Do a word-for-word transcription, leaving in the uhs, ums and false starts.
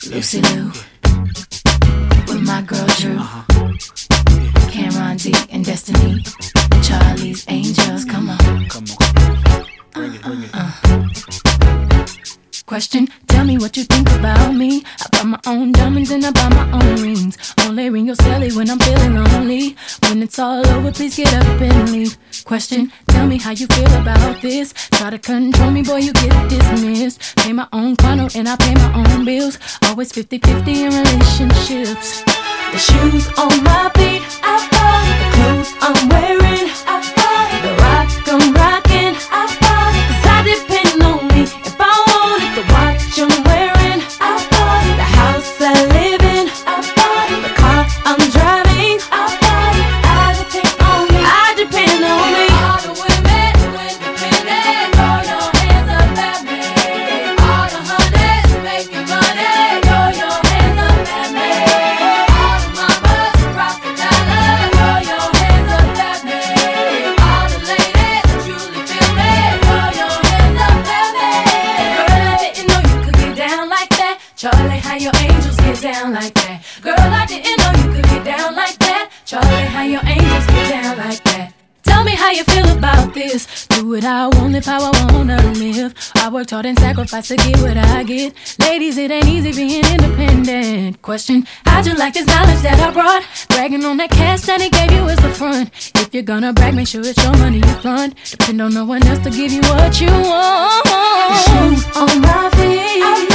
Lucy Lou, with my girl Drew, uh-huh. Cameron D and Destiny, Charlie's Angels. Come on, come on, bring it, bring it. Uh, uh. Question, tell me what you think about me. I buy my own diamonds and I buy my own rings. Only ring your celly when I'm feeling lonely. When it's all over, please get up and leave. Question, tell me how you feel about this. Try to control me, boy, you get dismissed. Pay my own condo and I pay my own bills. Always fifty-fifty in relationships. The shoes on my feet, I bought. The clothes I'm wearing, I bought. The rock I'm rocking, I bought. Cause I depend on me. If I wanted the watch I'm wearing, I bought. The house I live in, I bought. The car I'm driving, I bought. I depend on me. I depend on me. All the women who independent, throw your hands up at me. All the honeys who making money, throw your hands up at me. All the mamas who rock the dollar, throw your hands up at me. All the ladies who truly feel me, throw your hands up at me. Girl, I didn't know you could get down like that. Charlie, how your angels get down like that. Girl, I didn't know you could get down like that. Charlie, how your angels get down like that. Tell me how you feel about this. Do what I want, live how I wanna live. I worked hard and sacrificed to get what I get. Ladies, it ain't easy being independent. Question, how'd you like this knowledge that I brought? Bragging on that cash that he gave you as the front. If you're gonna brag, make sure it's your money you fund. Depend on no one else to give you what you want. The shoes on my feet,